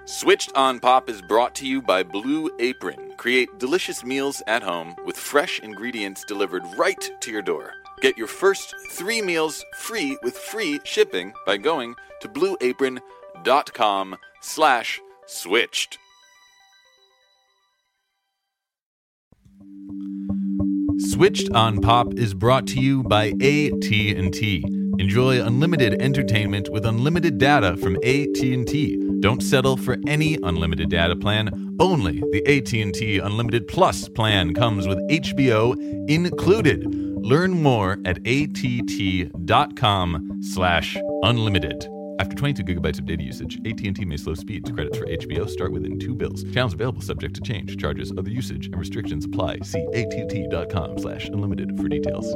Switched on Pop is brought to you by Blue Apron. Create delicious meals at home with fresh ingredients delivered right to your door. Get your first 3 meals free with free shipping by going to blueapron.com/switched. Switched on Pop is brought to you by AT&T. Enjoy unlimited entertainment with unlimited data from AT&T. Don't settle for any unlimited data plan. Only the AT&T Unlimited Plus plan comes with HBO included. Learn more at att.com/unlimited. After 22 gigabytes of data usage, AT&T may slow speeds. Credits for HBO start within 2 bills. Channels available subject to change. Charges, other usage, and restrictions apply. See att.com/unlimited for details.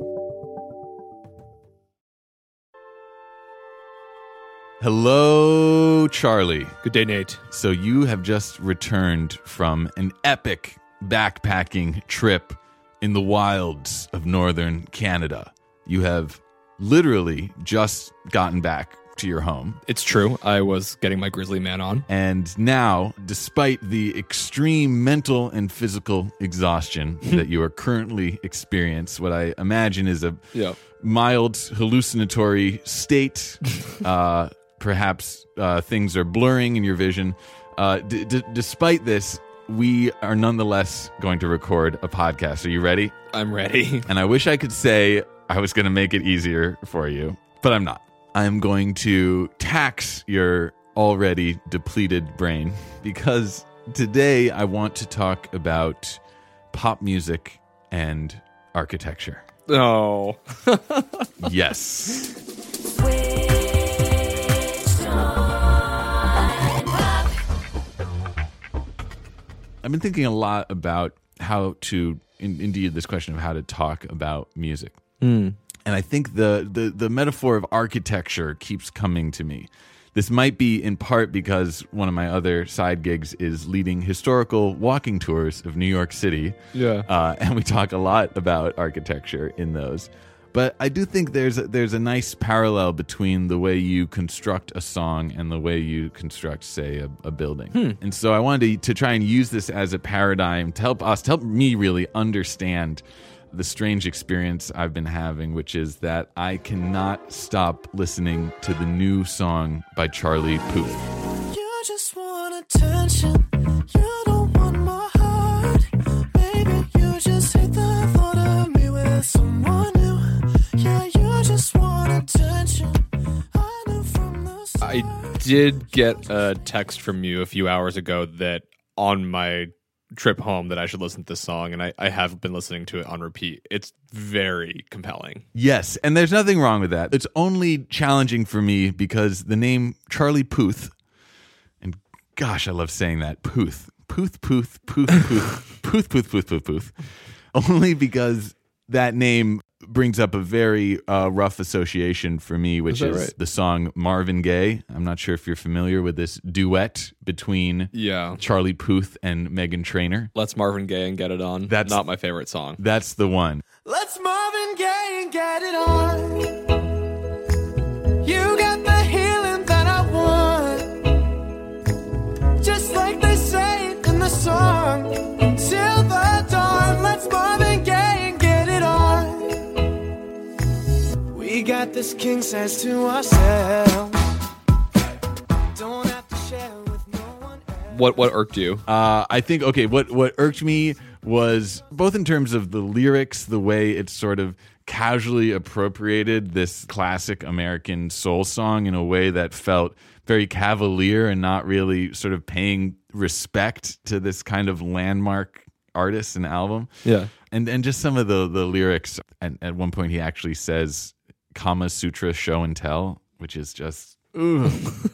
Hello, Charlie. Good day, Nate. So you have just returned from an epic backpacking trip in the wilds of northern Canada. You have literally just gotten back to your home. It's true. I was getting my grizzly man on. And now, despite the extreme mental and physical exhaustion that you are currently experiencing, what I imagine is a mild hallucinatory state, perhaps things are blurring in your vision. Despite this, we are nonetheless going to record a podcast. Are you ready? I'm ready. And I wish I could say I was going to make it easier for you, but I'm not. I'm going to tax your already depleted brain because today I want to talk about pop music and architecture. Oh. Yes. I've been thinking a lot about how to, indeed, this question of how to talk about music. And I think the metaphor of architecture keeps coming to me. This might be in part because one of my other side gigs is leading historical walking tours of New York City. Yeah. And we talk a lot about architecture in those. But I do think there's a nice parallel between the way you construct a song and the way you construct, say, a building. And so I wanted to try and use this as a paradigm to help me really understand the strange experience I've been having, which is that I cannot stop listening to the new song by Charlie Puth. You just want attention. You don't want my heart. Maybe you just hate the thought of me with someone new. Yeah, you just want attention. I knew from the start. I did get a text from you a few hours ago that on my trip home that I should listen to this song, and I have been listening to it on repeat. It's very compelling. Yes, and there's nothing wrong with that. It's only challenging for me because the name Charlie Puth, and gosh, I love saying that, Puth. Puth, Puth, Puth, Puth, Puth, Puth, Puth, Puth, Puth. Only because that name brings up a very rough association for me, which is the song Marvin Gaye. I'm not sure if you're familiar with this duet between Charlie Puth and Meghan Trainor. Let's Marvin Gaye and Get It On. That's not my favorite song. That's the one. Let's Marvin Gaye and get it on. You got the healing that I want. Just like they say in the song. Till the dawn, let's Marvin Gaye and get it on. We got this king size to ourselves. Don't have to share with no one else. What irked you? I think, okay, what irked me was both in terms of the lyrics, the way it sort of casually appropriated this classic American soul song in a way that felt very cavalier and not really sort of paying respect to this kind of landmark artist and album. Yeah. And just some of the lyrics. And at one point he actually says Kama Sutra show and tell, which is just It's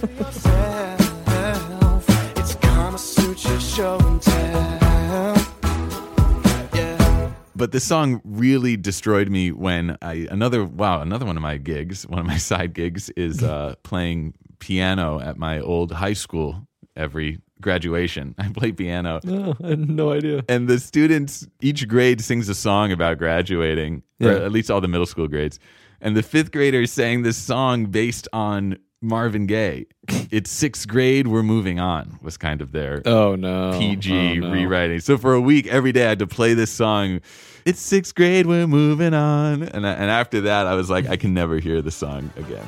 Kama Sutra show and tell. Yeah. But this song really destroyed me when another one of my gigs, one of my side gigs is playing piano at my old high school every graduation. I play piano. No, I had no idea. And the students, each grade sings a song about graduating, or at least all the middle school grades. And the fifth graders sang this song based on Marvin Gaye. It's sixth grade, we're moving on was kind of their Oh no. PG rewriting. So for a week, every day I had to play this song. It's sixth grade, we're moving on. And after that, I was like, I can never hear the song again.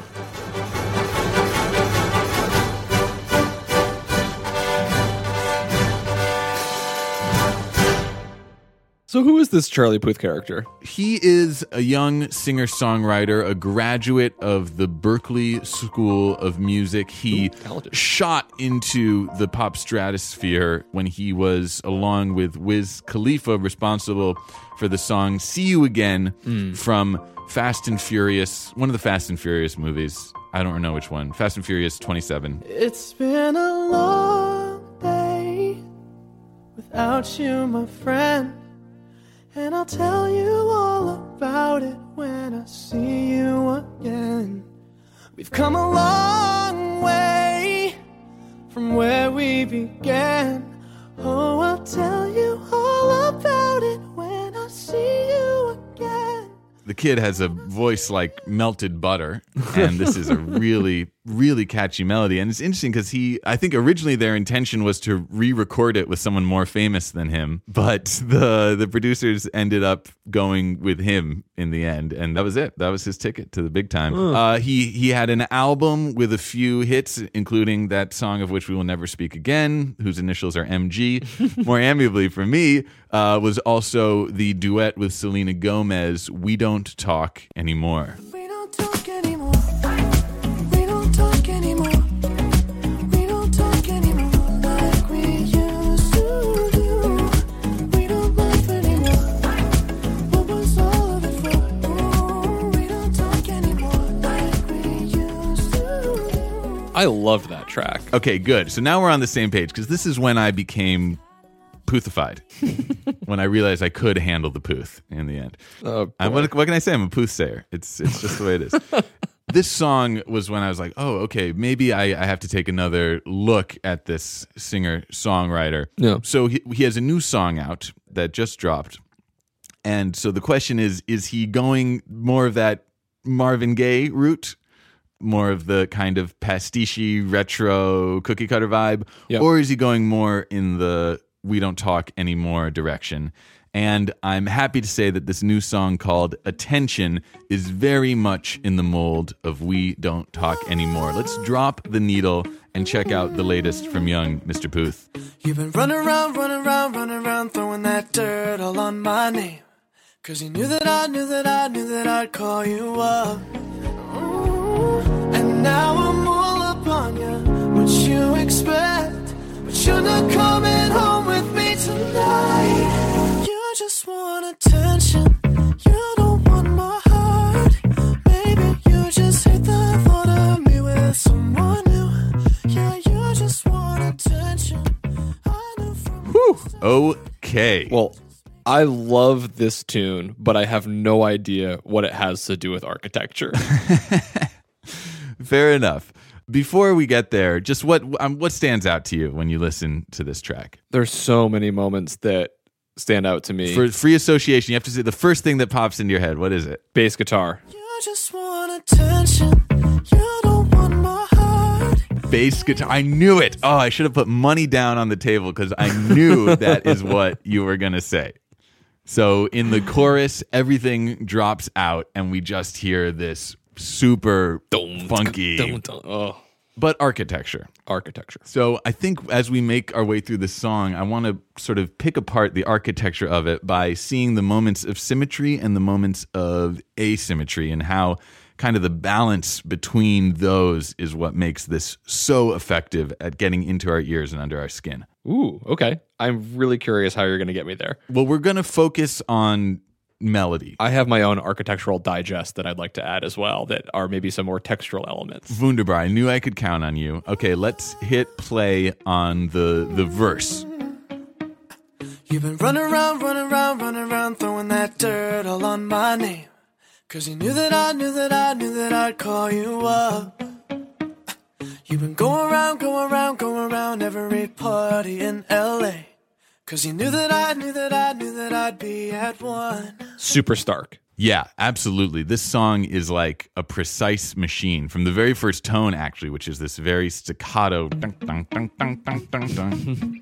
So who is this Charlie Puth character? He is a young singer-songwriter, a graduate of the Berklee School of Music. He shot into the pop stratosphere when he was, along with Wiz Khalifa, responsible for the song See You Again from Fast and Furious, one of the Fast and Furious movies. I don't know which one. Fast and Furious 27. It's been a long day without you, my friend. And I'll tell you all about it when I see you again. We've come a long way from where we began. Oh, I'll tell you all about it when I see you again. The kid has a voice like melted butter, and this is a really, really catchy melody. And it's interesting because I think originally their intention was to re-record it with someone more famous than him, but the producers ended up going with him in the end, and that was it. That was his ticket to the big time. He had an album with a few hits, including that song of which we will never speak again, whose initials are MG. More amiably for me, was also the duet with Selena Gomez, We Don't Talk Anymore. We don't talk anymore. We don't talk anymore. We don't talk anymore like we used to do. We don't laugh anymore. What was all of it for? Ooh, we don't talk anymore like we used to do. I loved that track. Okay, good. So now we're on the same page, because this is when I became Puthified. When I realized I could handle the Puth in the end. What can I say? I'm a Puth sayer. It's just the way it is. This song was when I was like, oh, okay, maybe I have to take another look at this singer-songwriter. Yeah. So he has a new song out that just dropped. And so the question is he going more of that Marvin Gaye route? More of the kind of pastiche, retro, cookie-cutter vibe? Yep. Or is he going more in the We Don't Talk Anymore direction? And I'm happy to say that this new song called Attention is very much in the mold of We Don't Talk Anymore. Let's drop the needle and check out the latest from young Mr. Puth. You've been running around, throwing that dirt all on my name. 'Cause you knew that I'd call you up. Ooh, and now I'm all up on you. What you expect? But you're not coming home with me tonight. You just want attention. You don't want my heart. Maybe you just hate the thought of me with someone new. Yeah, you just want attention. I knew from Whew. Okay. Well, I love this tune, but I have no idea what it has to do with architecture. Fair enough. Before we get there, just what stands out to you when you listen to this track? There's so many moments that stand out to me. For free association, you have to say the first thing that pops into your head. What is it? Bass guitar. you just want attention. You don't want my heart. Bass guitar. I knew it. Oh, I should have put money down on the table because I knew that is what you were going to say. So in the chorus, everything drops out and we just hear this super funky, but architecture. So I think as we make our way through the song, I want to sort of pick apart the architecture of it by seeing the moments of symmetry and the moments of asymmetry, and how kind of the balance between those is what makes this so effective at getting into our ears and under our skin. Ooh, okay. I'm really curious how you're going to get me there. Well, we're going to focus on melody. I have my own architectural digest that I'd like to add as well, that are maybe some more textural elements. Wunderbar. I knew I could count on you. Okay, let's hit play on the verse. You've been running around, throwing that dirt all on my name. 'Cause you knew that I'd call you up. You've been going around every party in LA. 'Cause you knew that I'd be at one. Super stark. Yeah, absolutely. This song is like a precise machine from the very first tone, actually, which is this very staccato. Dun, dun, dun, dun, dun, dun, dun.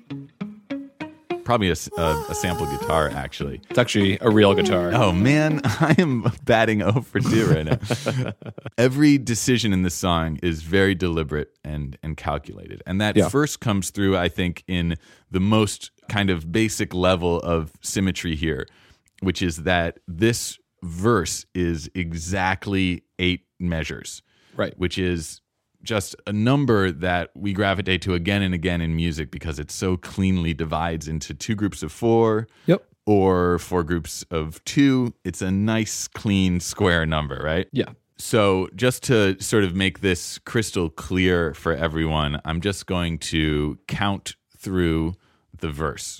Probably a sample guitar, actually. It's actually a real guitar. Oh, man, I am batting 0 for 2 right now. Every decision in this song is very deliberate and calculated. And that first comes through, I think, in the most kind of basic level of symmetry here, which is that this verse is exactly 8 measures. Right. Which is just a number that we gravitate to again and again in music because it so cleanly divides into 2 groups of 4 or 4 groups of 2. It's a nice, clean, square number, right? Yeah. So just to sort of make this crystal clear for everyone, I'm just going to count through the verse.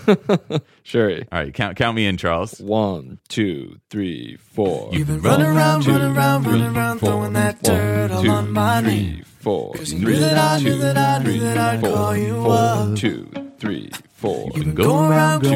Sure. All right, count me in, Charles. 1, 2, 3, 4. You've been running around, throwing that dirt all on my name. 4. 'Cause you knew that I knew that I knew that I'd call you up. 2, 3, 4. You've been going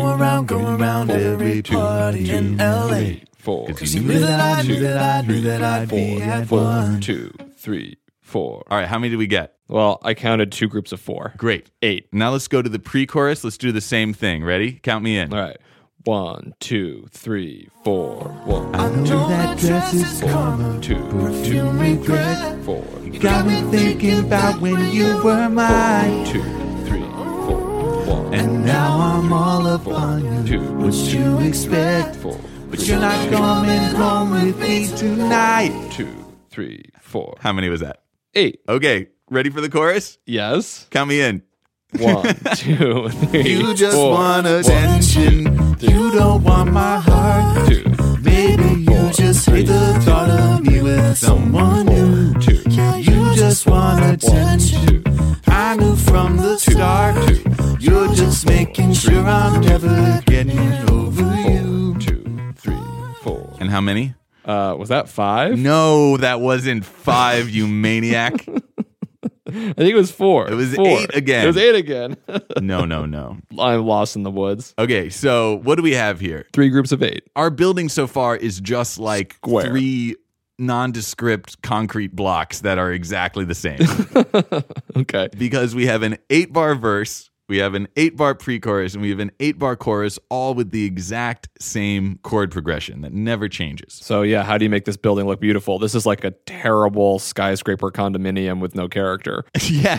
around every party in LA. 4. 'Cause you knew that I knew that I knew that I'd be at 4, one. 2, 3, 4. All right, how many did we get? Well, I counted 2 groups of 4. Great. 8. Now let's go to the pre-chorus. Let's do the same thing. Ready? Count me in. All right. 1, 2, 3, 4. 1, I know that dress is karma, 2, perfume regret. 4. Got me thinking about when you were mine. 2, 3, 4. 1, And now I'm all up on you. 2, What you expect? 4. But you're not coming home with me tonight. 2, 3, 4. How many was that? 8. Okay, ready for the chorus? Yes. Count me in. 1, 2, 3. You just 4. want attention. You don't want my heart. 2, Baby, you just hate the thought of me with someone new. 2, Yeah, you just want attention. 2, I knew from the start. You're just making sure I'm never getting over you. 2, 3, 4. And how many? Was that 5? No, that wasn't 5, you maniac. I think it was 4. It was 4. 8 again. It was 8 again. No. I'm lost in the woods. Okay, so what do we have here? 3 groups of 8. Our building so far is just like Square. 3 nondescript concrete blocks that are exactly the same. Okay. Because we have an 8-bar verse, we have an 8-bar pre-chorus, and we have an 8-bar chorus, all with the exact same chord progression that never changes. So yeah, how do you make this building look beautiful? This is like a terrible skyscraper condominium with no character. Yeah.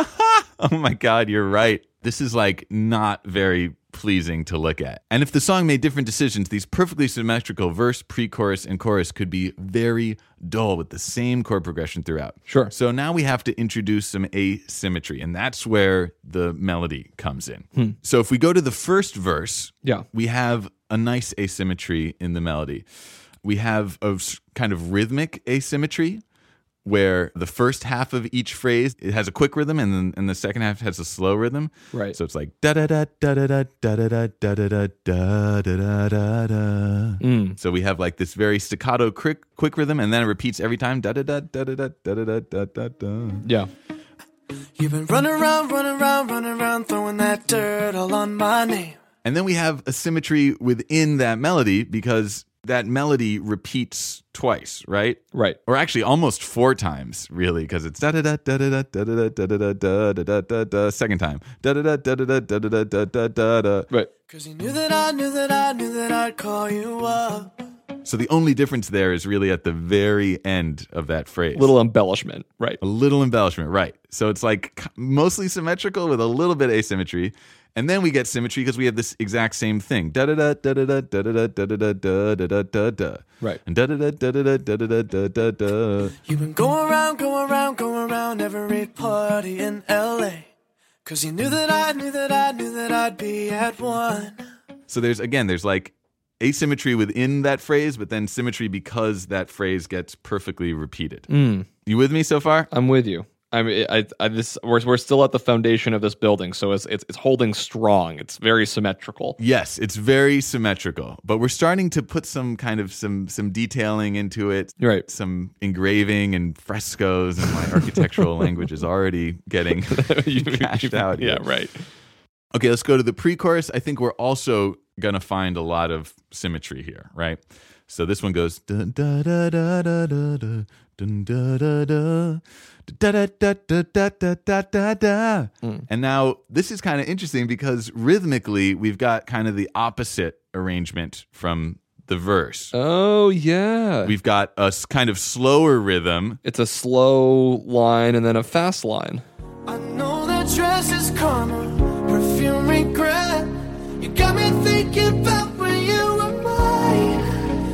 Oh my God, you're right. This is like not very pleasing to look at. And if the song made different decisions, these perfectly symmetrical verse, pre-chorus, and chorus could be very dull with the same chord progression throughout. Sure. So now we have to introduce some asymmetry, and that's where the melody comes in. So if we go to the first verse, Yeah. we have a nice asymmetry in the melody. We have a kind of rhythmic asymmetry where the first half of each phrase, it has a quick rhythm, and the second half has a slow rhythm. Right. So it's like da da da da da da da da da da da da da da da da. So we have like this very staccato quick rhythm, and then it repeats every time da da da da da da da da da da. Yeah. You've been running around, throwing that dirt all on my name. And then we have a symmetry within that melody because that melody repeats twice, right? Right. Or actually almost 4 times, really, because it's da da da da da da da da da da da da da da da. Second time, da da da da da da da da da da da da. Right. 'Cause you knew that I knew that I knew that I'd call you up. So the only difference there is really at the very end of that phrase. Little embellishment. Right. A little embellishment, right. So it's like mostly symmetrical with a little bit asymmetry. And then we get symmetry because we have this exact same thing. Da da da da da da da da da da da da da da da. Right. And da da da da da da da da da da. You've been going around every party in LA. 'Cause you knew that I knew that I knew that I'd be at one. So there's like asymmetry within that phrase, but then symmetry because that phrase gets perfectly repeated. You with me so far? I'm with you. I mean, we're still at the foundation of this building, so it's holding strong. It's very symmetrical. Yes, it's very symmetrical, but we're starting to put some kind of some detailing into it. Right. Some engraving and frescoes, and my architectural language is already getting cashed out. Yeah, here. right. Okay, let's go to the pre-chorus. I think we're also going to find a lot of symmetry here, right? So this one goes dun, da, da, da, da, da, da, dun, da, da, da, da, da, da, da, da, da, da, da, da. And now this is kind of interesting because rhythmically we've got kind of the opposite arrangement from the verse. Oh, yeah. We've got a kind of slower rhythm. It's a slow line and then a fast line. I know that dress is karma, perfume regret. You got me thinking about when you were mine.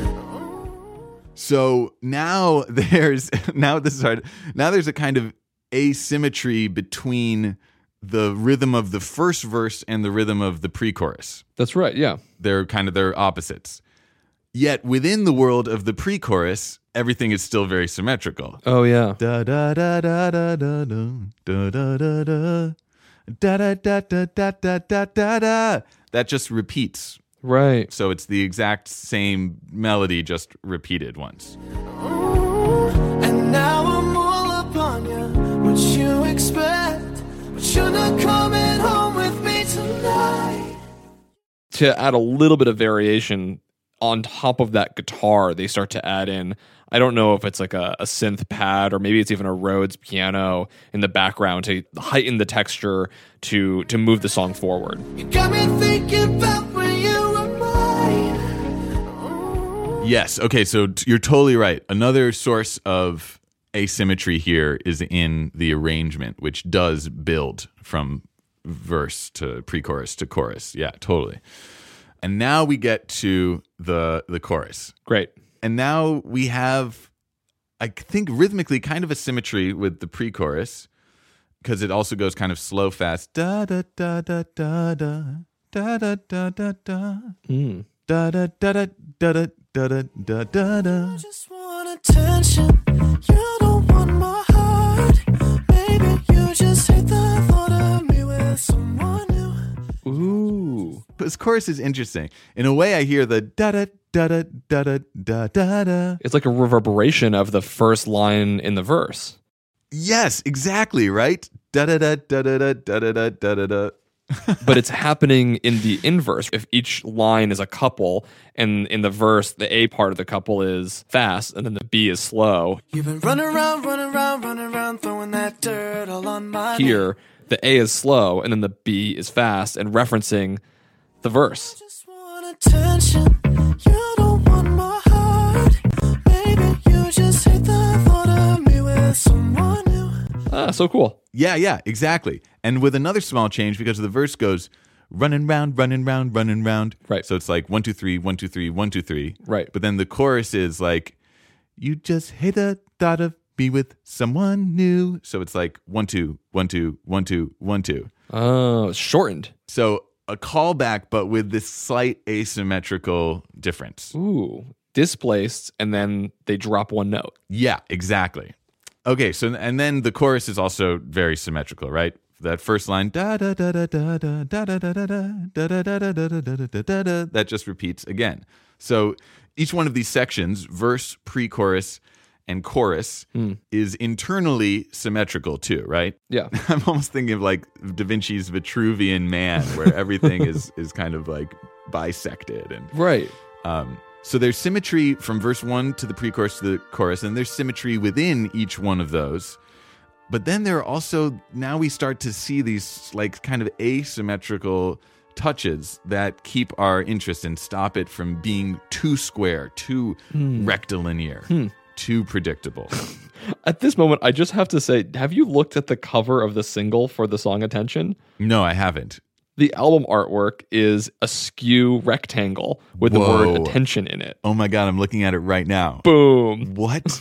So now there's a kind of asymmetry between the rhythm of the first verse and the rhythm of the pre-chorus. That's right, yeah. They're opposites. Yet within the world of the pre-chorus, everything is still very symmetrical. Oh, yeah. Da da da da da da da da da da da da da da da da da da da da. That just repeats. Right. So it's the exact same melody, just repeated once. Ooh, and now I'm all up on you. What you expect? But you're not coming home with me tonight. To add a little bit of variation on top of that guitar, they start to add in, I don't know if it's like a synth pad or maybe it's even a Rhodes piano in the background to heighten the texture to move the song forward. You got me thinking about when you were mine. Ooh. Yes. Okay. So you're totally right. Another source of asymmetry here is in the arrangement, which does build from verse to pre-chorus to chorus. Yeah, totally. And now we get to the chorus. Great. And now we have, I think, rhythmically kind of a symmetry with the pre-chorus because it also goes kind of slow, fast. Da da da da da da da da da da da da da da da da da da da da. I just want attention. You don't want my heart. Baby, you just hate the thought of me with someone new. Ooh. This chorus is interesting. In a way, I hear the da da da da da da da da da. It's like a reverberation of the first line in the verse. Yes, exactly, right? Da da da da da da da da da da da. But it's happening in the inverse. If each line is a couple, and in the verse, the A part of the couple is fast, and then the B is slow. You've been running around, throwing that dirt all on my Here, the A is slow, and then the B is fast, and referencing the verse. Just want attention. You don't want my heart. Baby, you just hate the thought of me with someone new. Ah, so cool. Yeah, exactly. And with another small change because the verse goes running round, running round, running round. Right. So it's like 1, 2, 3, 1, 2, 3, 1, 2, 3. Right. But then the chorus is like, you just hate the thought of me with someone new. So it's like 1, 2, 1, 2, 1, 2, 1, 2. Oh, it's shortened. So a callback, but with this slight asymmetrical difference. Ooh, displaced, and then they drop one note. Yeah, exactly. Okay, so and then the chorus is also very symmetrical, right? That first line da da da da da da da da da da da da da da da da da da da, that just repeats again. So each one of these sections, verse, pre-chorus, and chorus, is internally symmetrical too, right? Yeah. I'm almost thinking of like Da Vinci's Vitruvian Man, where everything is kind of like bisected and Right. So there's symmetry from verse 1 to the pre-chorus to the chorus, and there's symmetry within each one of those. But then there are also, now we start to see these like kind of asymmetrical touches that keep our interest and stop it from being too square, too rectilinear, too predictable. At this moment, I just have to say, have you looked at the cover of the single for the song Attention? No, I haven't. The album artwork is a skew rectangle with the Whoa. word attention in it. Oh my God, I'm looking at it right now. Boom. What?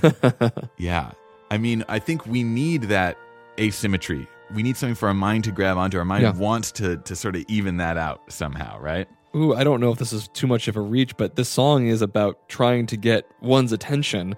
Yeah. I mean, I think we need that asymmetry. We need something for our mind to grab onto. Our mind wants to sort of even that out somehow, right? Ooh, I don't know if this is too much of a reach, but this song is about trying to get one's attention.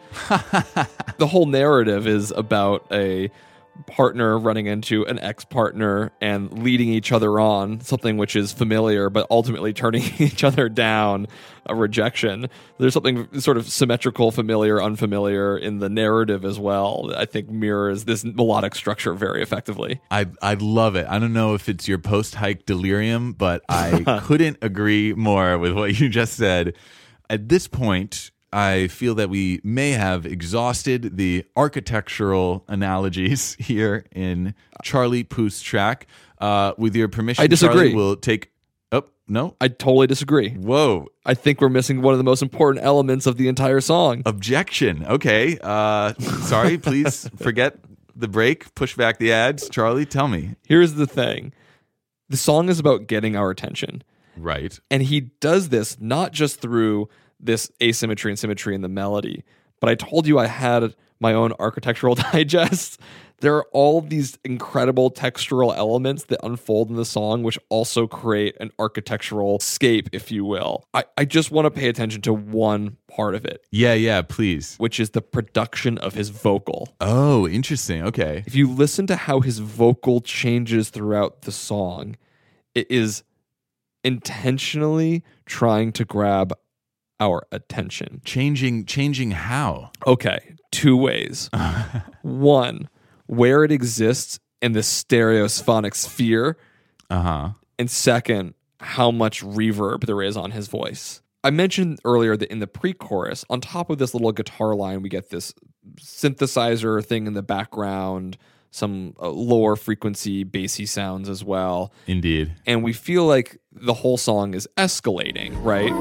The whole narrative is about a partner running into an ex-partner and leading each other on, something which is familiar, but ultimately turning each other down, a rejection. There's something sort of symmetrical, familiar, unfamiliar in the narrative as well that I think mirrors this melodic structure very effectively. I love it. I don't know if it's your post-hike delirium, but I couldn't agree more with what you just said. At this point, I feel that we may have exhausted the architectural analogies here in Charlie Puth's track. With your permission, I disagree. Charlie, we'll take... Oh, no? I totally disagree. Whoa. I think we're missing one of the most important elements of the entire song. Objection. Okay. Sorry, please forget the break. Push back the ads. Charlie, tell me. Here's the thing. The song is about getting our attention. Right. And he does this not just through this asymmetry and symmetry in the melody, but I told you I had my own architectural digest. There are all these incredible textural elements that unfold in the song, which also create an architectural scape, if you will. I just want to pay attention to one part of it. Yeah, please. Which is the production of his vocal. Oh, interesting. Okay. If you listen to how his vocal changes throughout the song, it is intentionally trying to grab our attention. Changing how? Okay, two ways. One, where it exists in the stereophonic sphere. And second, how much reverb there is on his voice. I mentioned earlier that in the pre-chorus, on top of this little guitar line, we get this synthesizer thing in the background, some lower frequency bassy sounds as well. Indeed. And we feel like the whole song is escalating, right?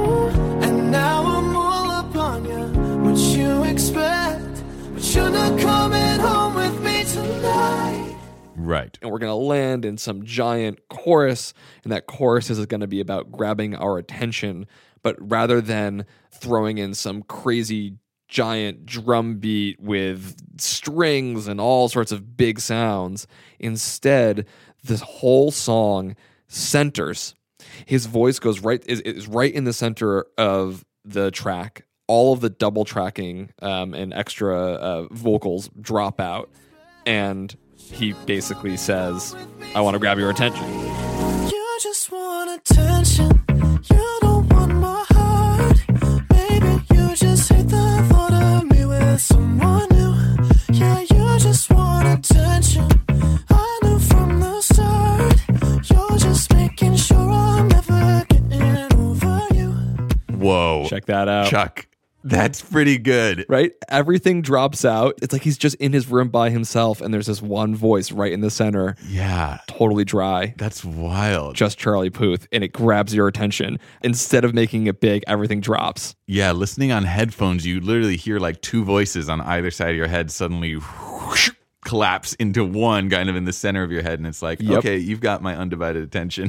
And now I'm all up on you. What you expect? But you're not coming home with me tonight. Right. And we're going to land in some giant chorus, and that chorus is going to be about grabbing our attention. But rather than throwing in some crazy giant drum beat with strings and all sorts of big sounds, instead, this whole song centers. His voice goes is right in the center of the track. All of the double tracking and extra vocals drop out, and he basically says, I want to grab your attention. You just want attention. You don't want my heart. Maybe you just hate the thought of me with someone new. Yeah, you just want attention. I knew from the start. You're just making sure I'm never getting over you. Whoa. Check that out. Chuck, that's pretty good. Right? Everything drops out. It's like he's just in his room by himself, and there's this one voice right in the center. Yeah. Totally dry. That's wild. Just Charlie Puth, and it grabs your attention. Instead of making it big, everything drops. Yeah, listening on headphones, you literally hear like two voices on either side of your head suddenly whoosh, collapse into one kind of in the center of your head, and it's like, Yep. Okay, you've got my undivided attention.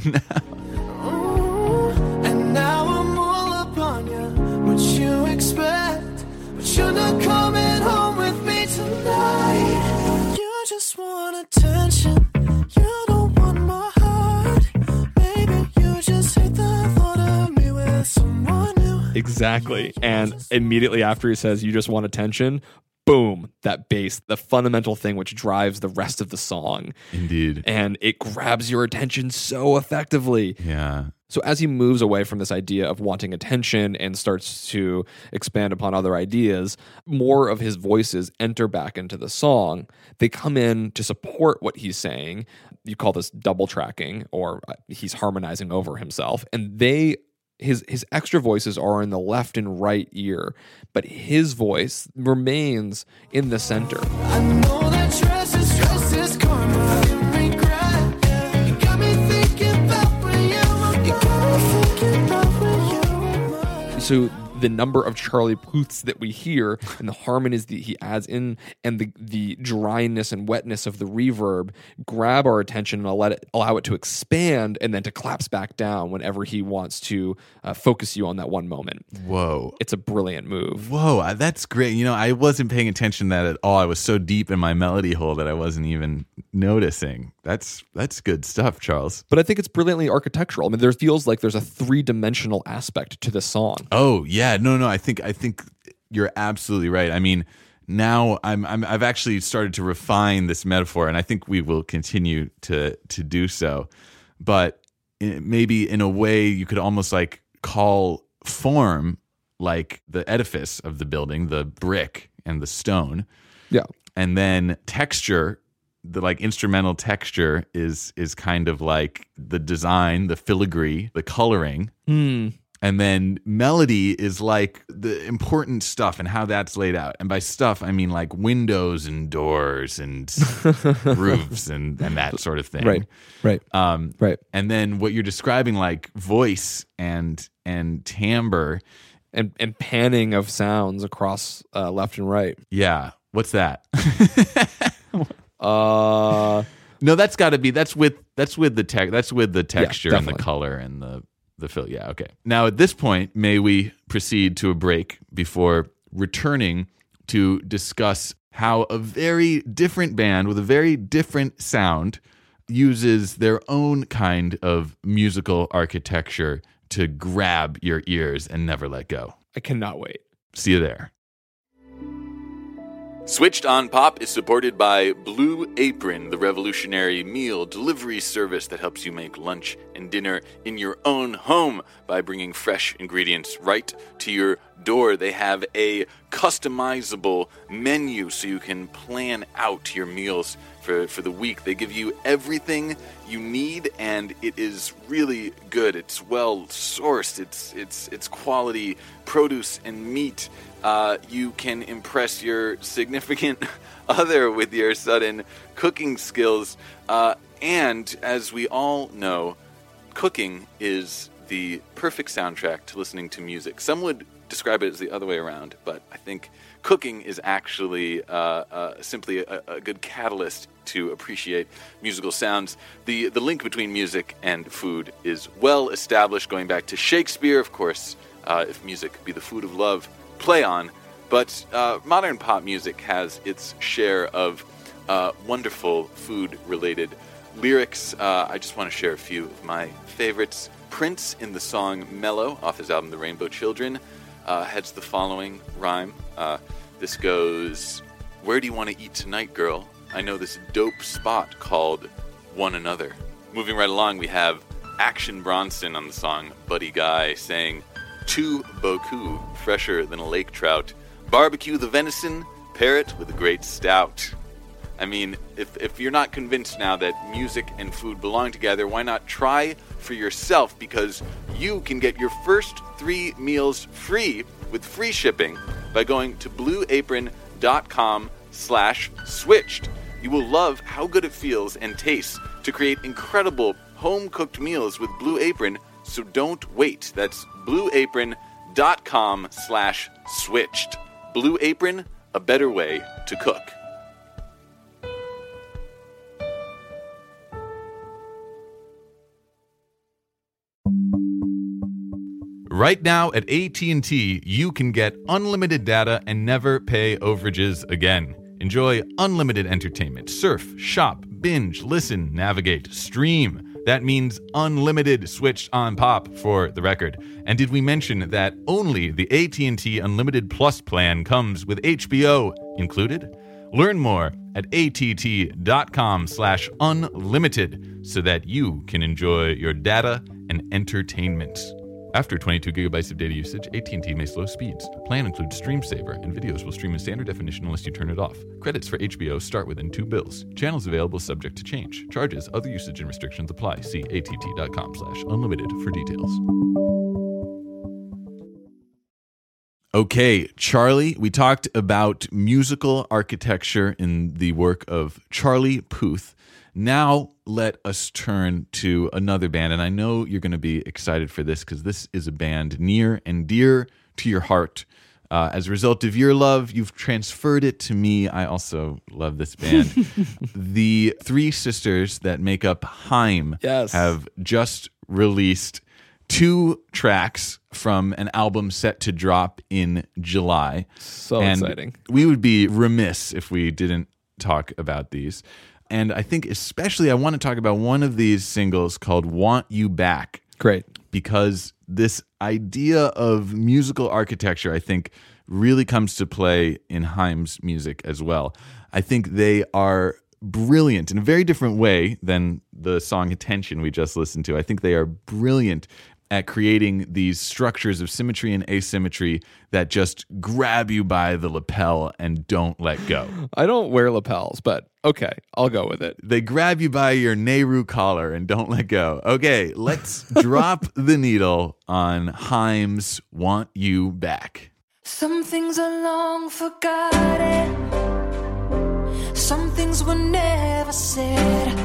And now I'm all up on you. What you expect? But you're not coming home with me tonight. You just want attention. You don't want my heart. Maybe you just hate the thought of me with someone new. Exactly. And immediately after he says, you just want attention, boom, that bass, the fundamental thing which drives the rest of the song. Indeed. And it grabs your attention so effectively. Yeah. So as he moves away from this idea of wanting attention and starts to expand upon other ideas, more of his voices enter back into the song. They come in to support what he's saying. You call this double tracking, or he's harmonizing over himself. And his extra voices are in the left and right ear, but his voice remains in the center. I know that stress is karma. You regret. Yeah. You got me thinking about when you So the number of Charlie Puths that we hear and the harmonies that he adds in and the dryness and wetness of the reverb grab our attention and allow it to expand and then to collapse back down whenever he wants to focus you on that one moment. Whoa. It's a brilliant move. Whoa, that's great. You know, I wasn't paying attention to that at all. I was so deep in my melody hole that I wasn't even noticing. That's good stuff, Charles. But I think it's brilliantly architectural. I mean, there feels like there's a three-dimensional aspect to this song. Oh, yeah. No, I think you're absolutely right. I mean, now I've actually started to refine this metaphor, and I think we will continue to do so. But maybe in a way you could almost like call form like the edifice of the building, the brick and the stone. Yeah. And then texture, the like instrumental texture is kind of like the design, the filigree, the coloring. And then melody is like the important stuff and how that's laid out. And by stuff, I mean like windows and doors and roofs and that sort of thing. Right. Right. And then what you're describing, like voice and timbre. And panning of sounds across left and right. Yeah. What's that? No, that's got to be that's with the texture and the definitely. color and the fill. Yeah, okay. Now at this point, may we proceed to a break before returning to discuss how a very different band with a very different sound uses their own kind of musical architecture to grab your ears and never let go. I cannot wait. See you there. Switched on Pop is supported by Blue Apron, the revolutionary meal delivery service that helps you make lunch and dinner in your own home by bringing fresh ingredients right to your door. They have a customizable menu so you can plan out your meals for the week. They give you everything you need, and it is really good. It's well sourced. It's quality produce and meat. You can impress your significant other with your sudden cooking skills. And as we all know, cooking is the perfect soundtrack to listening to music. Some would describe it as the other way around, but I think cooking is actually simply a good catalyst to appreciate musical sounds. The link between music and food is well established, going back to Shakespeare, of course. If music be the food of love, play on. But modern pop music has its share of wonderful food-related lyrics. I just want to share a few of my favorites. Prince, in the song Mellow, off his album The Rainbow Children, has the following rhyme. This goes, "Where do you want to eat tonight, girl? I know this dope spot called One Another." Moving right along, we have Action Bronson on the song Buddy Guy saying, "Tu beaucoup, fresher than a lake trout. Barbecue the venison, pair it with a great stout." I mean, if you're not convinced now that music and food belong together, why not try for yourself? Because you can get your first 3 meals free with free shipping by going to blueapron.com/switched. You will love how good it feels and tastes to create incredible home-cooked meals with Blue Apron, so don't wait. That's blueapron.com/switched. Blue Apron, a better way to cook. Right now at AT&T, you can get unlimited data and never pay overages again. Enjoy unlimited entertainment. Surf, shop, binge, listen, navigate, stream. That means unlimited switched on pop, for the record. And did we mention that only the AT&T Unlimited Plus plan comes with HBO included? Learn more at att.com/unlimited so that you can enjoy your data and entertainment. After 22 gigabytes of data usage, AT&T may slow speeds. Plan includes Stream Saver, and videos will stream in standard definition unless you turn it off. Credits for HBO start within 2 bills. Channels available subject to change. Charges, other usage and restrictions apply. See att.com/unlimited for details. Okay, Charlie, we talked about musical architecture in the work of Charlie Puth. Now let us turn to another band, and I know you're going to be excited for this because this is a band near and dear to your heart. As a result of your love, you've transferred it to me. I also love this band. The 3 sisters that make up Haim have just released 2 tracks from an album set to drop in July. So and exciting. We would be remiss if we didn't talk about these. And I think especially I want to talk about one of these singles called Want You Back. Great. Because this idea of musical architecture, I think, really comes to play in Haim's music as well. I think they are brilliant in a very different way than the song Attention we just listened to. I think they are brilliant at creating these structures of symmetry and asymmetry that just grab you by the lapel and don't let go. I don't wear lapels, but okay, I'll go with it. They grab you by your Nehru collar and don't let go. Okay, let's drop the needle on Haim's Want You Back. Some things are long forgotten. Some things were never said.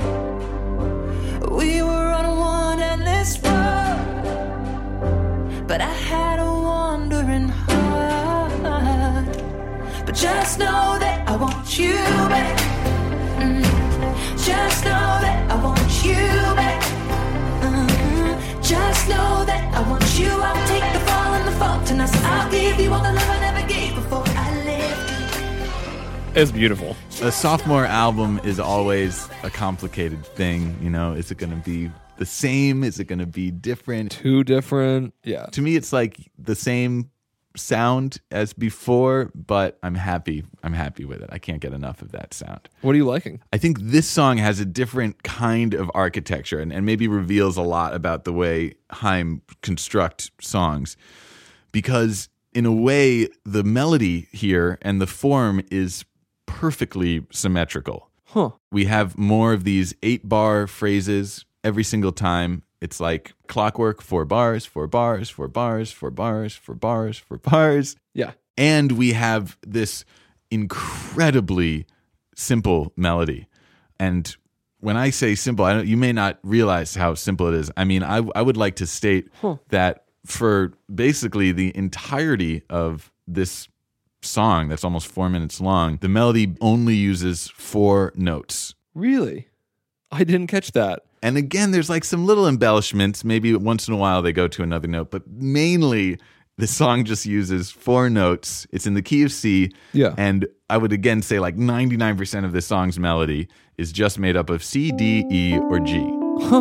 We were on one endless road, but I had a wandering heart. But just know that I want you back. Just know that I want you back. Just know that I want you. I'll take the fall and the fault, and I'll give you all the love I never gave before I lived. It's beautiful. A sophomore album is always a complicated thing. You know, is it going to be the same? Is it going to be different? Too different. Yeah. To me, it's like the same sound as before, but I'm happy. I'm happy with it. I can't get enough of that sound. What are you liking? I think this song has a different kind of architecture and maybe reveals a lot about the way Haim construct songs. Because in a way, the melody here and the form is perfectly symmetrical. Huh. We have more of these 8-bar phrases every single time. It's like clockwork, 4 bars, 4 bars, 4 bars, 4 bars, 4 bars, 4 bars. Yeah. And we have this incredibly simple melody. And when I say simple, you may not realize how simple it is. I mean, I would like to state that for basically the entirety of this song that's almost 4 minutes long, the melody only uses 4 notes. Really? I didn't catch that. And again, there's like some little embellishments. Maybe once in a while they go to another note, but mainly the song just uses 4 notes. It's in the key of C. Yeah. And I would again say like 99% of this song's melody is just made up of C, D, E, or G. Huh.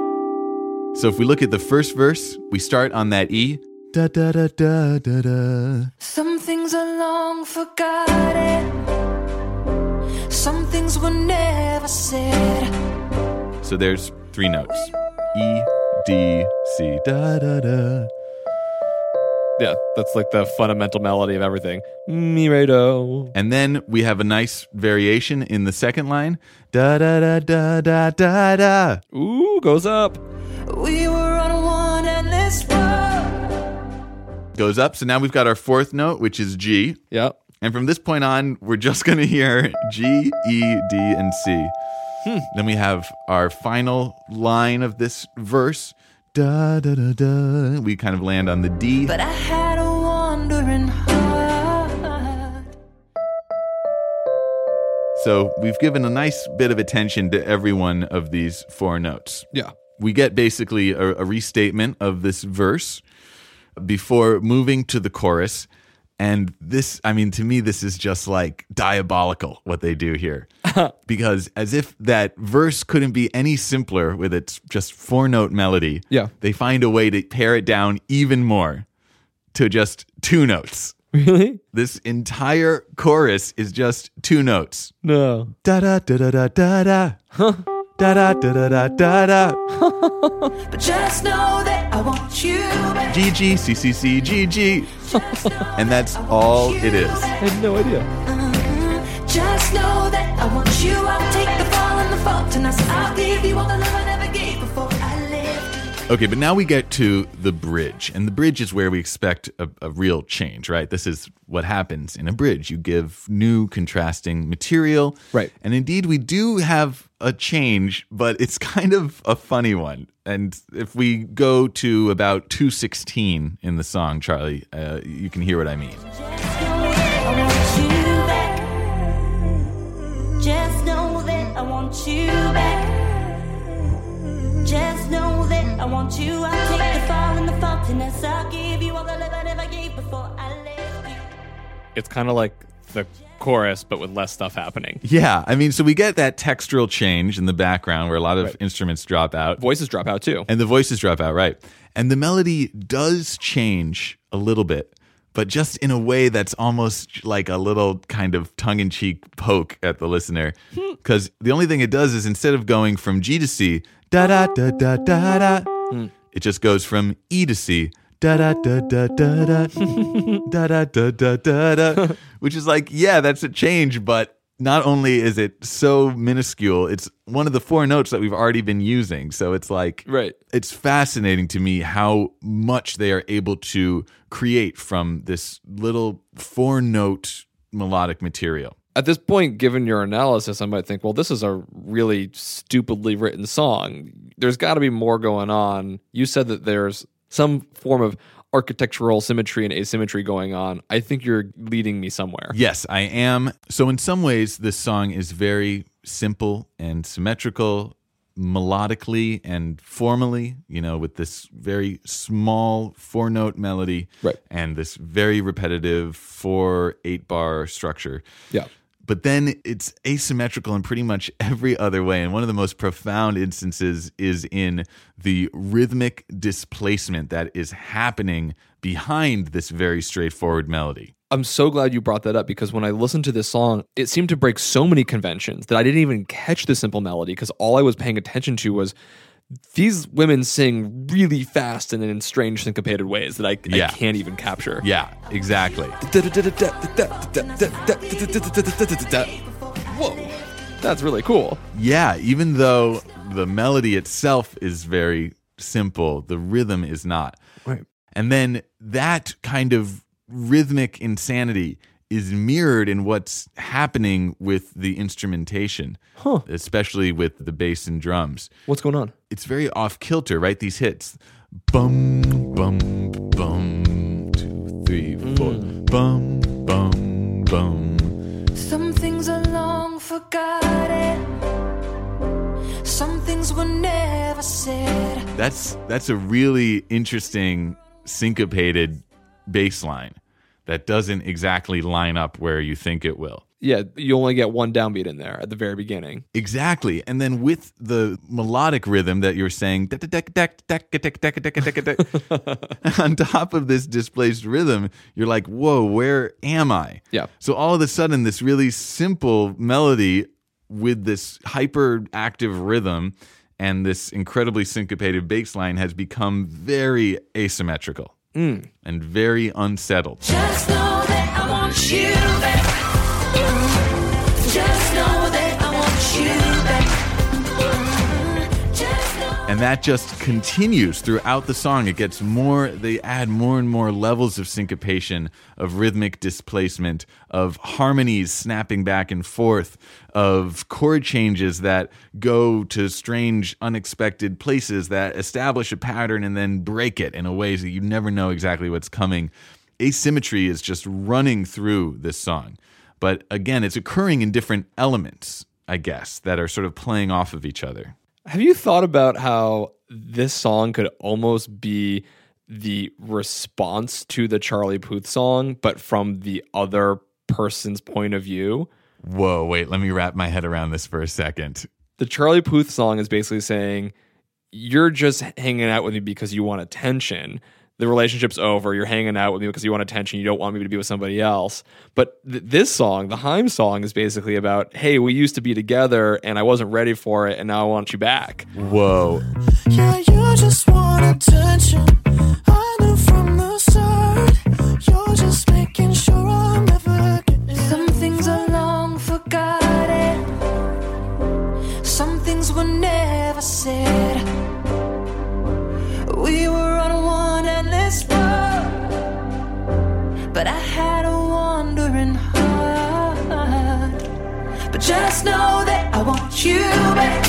So if we look at the first verse, we start on that E. Da da da da da da. Some things are long forgotten. Some things were never said. So there's 3 notes. E, D, C, da da da. Yeah, that's like the fundamental melody of everything. Mi, re, do. And then we have a nice variation in the second line. Da da da da da da da. Ooh, goes up. We were on one endless road. Goes up. So now we've got our 4th note, which is G. Yeah. And from this point on, we're just going to hear G, E, D, and C. Then we have our final line of this verse. Da, da, da, da. We kind of land on the D. But I had a wandering heart. So we've given a nice bit of attention to every one of these 4 notes. Yeah. We get basically a restatement of this verse before moving to the chorus. And this, I mean, to me, this is just like diabolical what they do here. Because as if that verse couldn't be any simpler with its just 4-note melody, Yeah. they find a way to pare it down even more to just 2 notes. Really? This entire chorus is just 2 notes. No. Da da da da da da da. Da da da da da da da. But just know that I want you back. G G C C C G G. And that's all it is. I had no idea. Just know that I want you. I'll take the fall and the fault, and I'll give you all the love I never gave before I lived. Okay, but now we get to the bridge. And the bridge is where we expect a real change, right? This is what happens in a bridge. You give new contrasting material. Right. And indeed, we do have a change, but it's kind of a funny one. And if we go to about 2:16 in the song, Charlie, you can hear what I mean. Just know that I want you back. Just know that I want you. I'll take the fall and the faultiness. I'll give you all the love I never gave before I left you. It's kind of like the chorus, but with less stuff happening. Yeah, I mean, so we get that textural change in the background where a lot of Right. instruments drop out. Voices drop out too. And the voices drop out, right. And the melody does change a little bit, but just in a way that's almost like a little kind of tongue-in-cheek poke at the listener. Because the only thing it does is instead of going from G to C, da-da-da-da-da-da, it just goes from E to C. Da da da da da da da da da da da da, which is like, yeah, that's a change, but not only is it so minuscule, it's one of the 4 notes that we've already been using. So it's like, Right. It's fascinating to me how much they are able to create from this little 4-note melodic material. At this point, given your analysis, I might think, well, this is a really stupidly written song. There's got to be more going on. You said that there's some form of architectural symmetry and asymmetry going on. I think you're leading me somewhere. Yes, I am. So in some ways, this song is very simple and symmetrical, melodically and formally, with this very small 4-note melody, Right. and this very repetitive 4/8-bar structure. Yeah. But then it's asymmetrical in pretty much every other way. And one of the most profound instances is in the rhythmic displacement that is happening behind this very straightforward melody. I'm so glad you brought that up, because when I listened to this song, it seemed to break so many conventions that I didn't even catch the simple melody, because all I was paying attention to was these women sing really fast and in strange syncopated ways that I can't even capture. Yeah, exactly. Whoa, that's really cool. Yeah, even though the melody itself is very simple, the rhythm is not. Right. And then that kind of rhythmic insanity is mirrored in what's happening with the instrumentation, especially with the bass and drums. What's going on? It's very off kilter, right? These hits. Bum, bum, bum, 2, 3, 4. Bum, bum, bum. Some things are long forgotten. Some things were never said. That's a really interesting syncopated bass line that doesn't exactly line up where you think it will. Yeah, you only get one downbeat in there at the very beginning. Exactly. And then with the melodic rhythm that you're saying, on top of this displaced rhythm, you're like, whoa, where am I? Yeah. So all of a sudden, this really simple melody with this hyperactive rhythm and this incredibly syncopated bass line has become very asymmetrical and very unsettled. Just know that I want you back. Just know that I want you back. Just know. And that just continues throughout the song. It gets more, they add more and more levels of syncopation, of rhythmic displacement, of harmonies snapping back and forth, of chord changes that go to strange, unexpected places that establish a pattern and then break it in a way that you never know exactly what's coming. Asymmetry is just running through this song. But again, it's occurring in different elements, I guess, that are sort of playing off of each other. Have you thought about how this song could almost be the response to the Charlie Puth song, but from the other person's point of view? Whoa, wait, let me wrap my head around this for a second. The Charlie Puth song is basically saying, you're just hanging out with me because you want attention. The relationship's over. You're hanging out with me because you want attention. You don't want me to be with somebody else. But this song, the Haim song, is basically about, hey, we used to be together and I wasn't ready for it and now I want you back. Whoa. Yeah, you just want attention. I knew from the start. You're just making sure I'm never getting. Some things are long forgotten. Some things were never said. We were on one endless road, but I had a wandering heart. But just know that I want you back.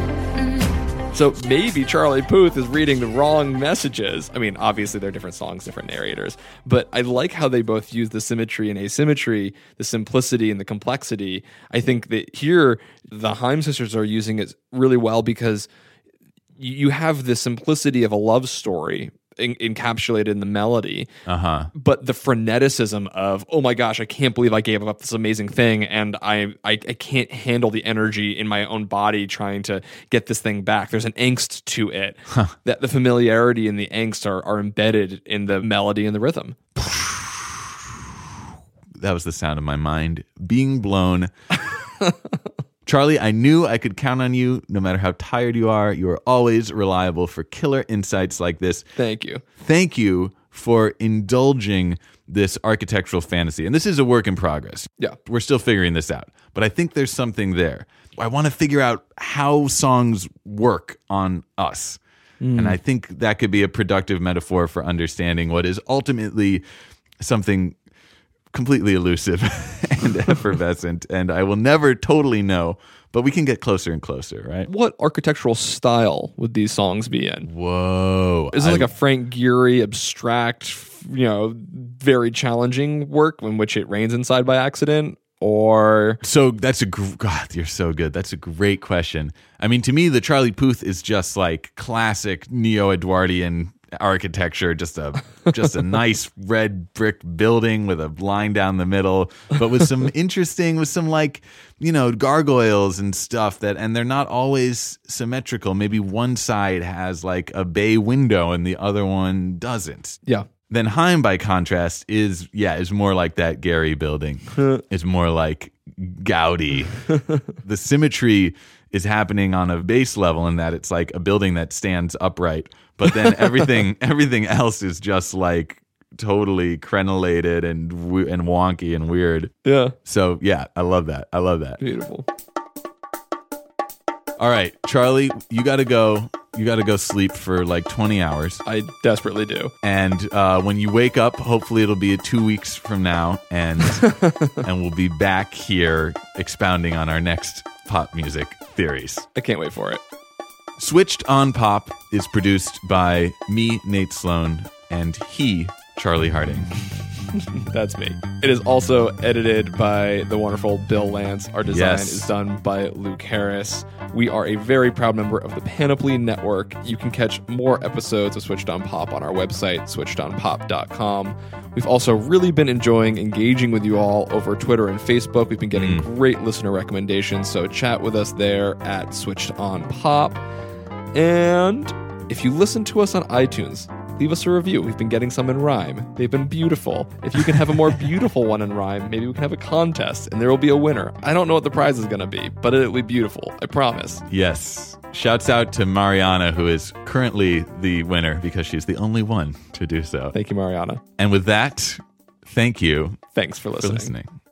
So maybe Charlie Puth is reading the wrong messages. I mean, obviously they're different songs, different narrators, but I like how they both use the symmetry and asymmetry, the simplicity and the complexity. I think that here the Haim sisters are using it really well because you have the simplicity of a love story encapsulated in the melody, but the freneticism of, oh my gosh, I can't believe I gave up this amazing thing, and I can't handle the energy in my own body trying to get this thing back. There's an angst to it. That the familiarity and the angst are embedded in the melody and the rhythm. That was the sound of my mind being blown. Charlie, I knew I could count on you no matter how tired you are. You are always reliable for killer insights like this. Thank you. Thank you for indulging this architectural fantasy. And this is a work in progress. Yeah. We're still figuring this out. But I think there's something there. I want to figure out how songs work on us. And I think that could be a productive metaphor for understanding what is ultimately something completely elusive and effervescent. And I will never totally know, but we can get closer and closer, right? What architectural style would these songs be in? Whoa. Is it like a Frank Gehry abstract, very challenging work in which it rains inside by accident? Or So that's God, you're so good. That's a great question. I mean, to me, the Charlie Puth is just like classic neo-Edwardian architecture, just a nice red brick building with a line down the middle, but with some gargoyles and stuff and they're not always symmetrical. Maybe one side has like a bay window and the other one doesn't. yeah. Then Haim, by contrast, is more like that Gehry building. It's more like Gaudi. The symmetry is happening on a base level in that it's like a building that stands upright, but then everything else is just like totally crenellated and wonky and weird. Yeah. So yeah, I love that. Beautiful. All right, Charlie, you got to go. You got to go sleep for like 20 hours. I desperately do. And when you wake up, hopefully it'll be 2 weeks from now, and we'll be back here expounding on our next pop music theories. I can't wait for it. Switched on Pop is produced by me, Nate Sloan, and he, Charlie Harding. That's me. It is also edited by the wonderful Bill Lance. Our design Yes. is done by Luke Harris. We are a very proud member of the Panoply Network. You can catch more episodes of Switched on Pop on our website, switchedonpop.com. We've also really been enjoying engaging with you all over Twitter and Facebook. We've been getting great listener recommendations, so chat with us there at Switched on Pop. And if you listen to us on iTunes, leave us a review. We've been getting some in rhyme. They've been beautiful. If you can have a more beautiful one in rhyme, maybe we can have a contest and there will be a winner. I don't know what the prize is going to be, but it'll be beautiful. I promise. Yes. Shouts out to Mariana, who is currently the winner because she's the only one to do so. Thank you, Mariana. And with that, thank you Thanks for for listening. listening.